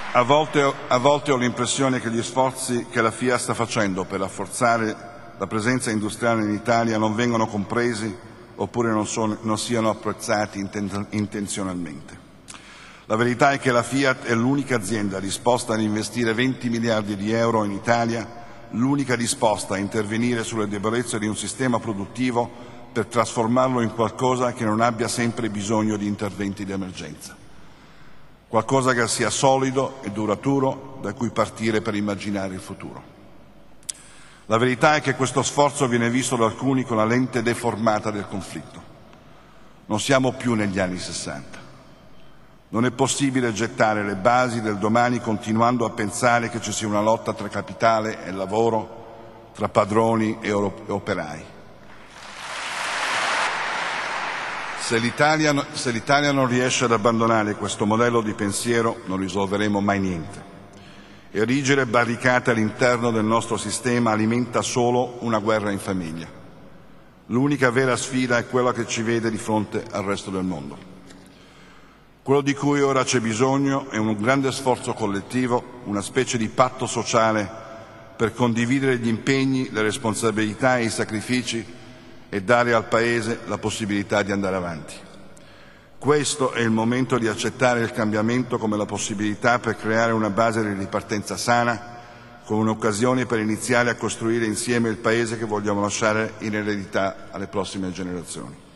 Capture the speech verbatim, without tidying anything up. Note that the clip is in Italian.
A volte, a volte ho l'impressione che gli sforzi che la FIAT sta facendo per rafforzare la presenza industriale in Italia non vengano compresi oppure non, sono, non siano apprezzati intenzionalmente. La verità è che la FIAT è l'unica azienda disposta ad investire venti miliardi di euro in Italia, l'unica disposta a intervenire sulle debolezze di un sistema produttivo per trasformarlo in qualcosa che non abbia sempre bisogno di interventi di emergenza. Qualcosa che sia solido e duraturo da cui partire per immaginare il futuro. La verità è che questo sforzo viene visto da alcuni con la lente deformata del conflitto. Non siamo più negli anni Sessanta. Non è possibile gettare le basi del domani continuando a pensare che ci sia una lotta tra capitale e lavoro, tra padroni e operai. Se l'Italia, se l'Italia non riesce ad abbandonare questo modello di pensiero non risolveremo mai niente. Erigere barricate all'interno del nostro sistema alimenta solo una guerra in famiglia. L'unica vera sfida è quella che ci vede di fronte al resto del mondo. Quello di cui ora c'è bisogno è un grande sforzo collettivo, una specie di patto sociale per condividere gli impegni, le responsabilità e i sacrifici e dare al Paese la possibilità di andare avanti. Questo è il momento di accettare il cambiamento come la possibilità per creare una base di ripartenza sana, come un'occasione per iniziare a costruire insieme il Paese che vogliamo lasciare in eredità alle prossime generazioni.